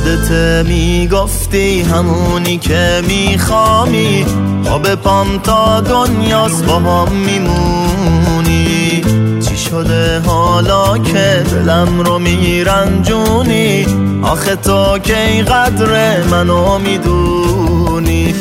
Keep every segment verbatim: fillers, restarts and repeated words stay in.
یادت میگفتی همونی که میخوامی آب پام تا دنیاست با هم میمونی. چی شده حالا که دلم رو میرنجونی؟ آخه تو که این قدر منو میدونی.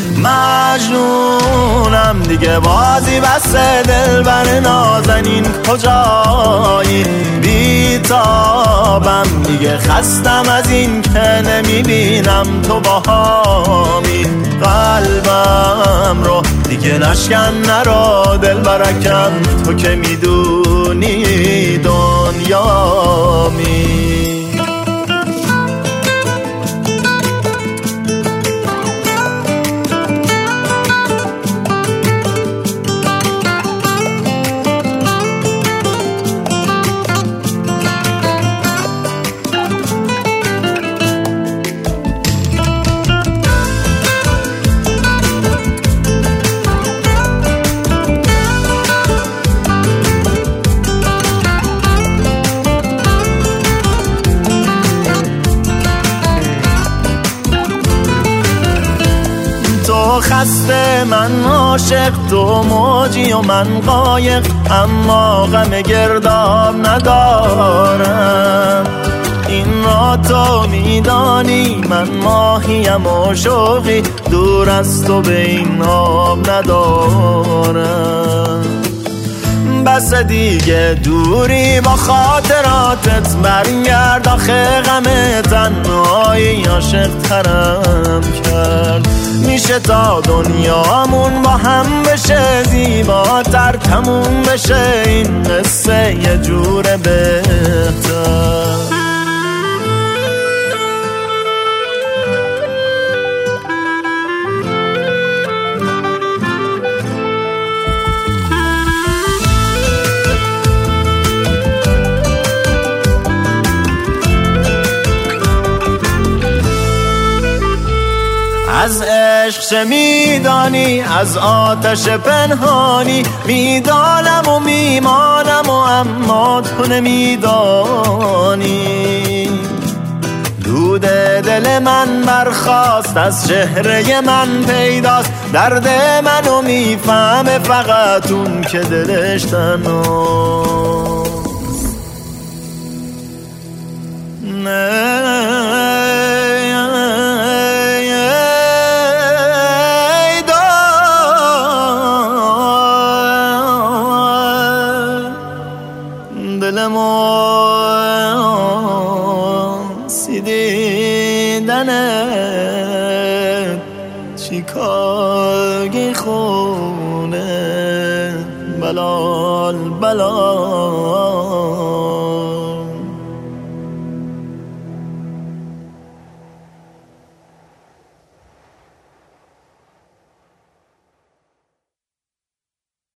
مجنونم دیگه بازی بسه دلبر نازنین کجایی؟ بیتابم دیگه خستم از این که نمیبینم تو باهامی. قلبم رو دیگه نشکن نرو دلبرکم، تو که میدونی دنیامی. تو خسته من عاشق، تو موجی و من قایق، اما غم گرداب ندارم. این را تو میدانی من ماهیم و شوقی، دور از تو به این آب ندارم. بس دیگه دوری با خاطراتت، برگرد آخه غم تنهایی عاشق ترم کرد. میشه تا دنیامون با هم بشه زیباتر، تموم بشه این قصه یه جور بهتر. از عشق چه میدانی؟ از آتش پنهانی میدانم و میمانم و اما تو نمیدانی. دود دل من برخاست از چهره من پیداست، درد منو میفهمه فقط اون که دلش تنهاست. نه دلمو سیدیدنت چیکارگی خونه بلال بلال.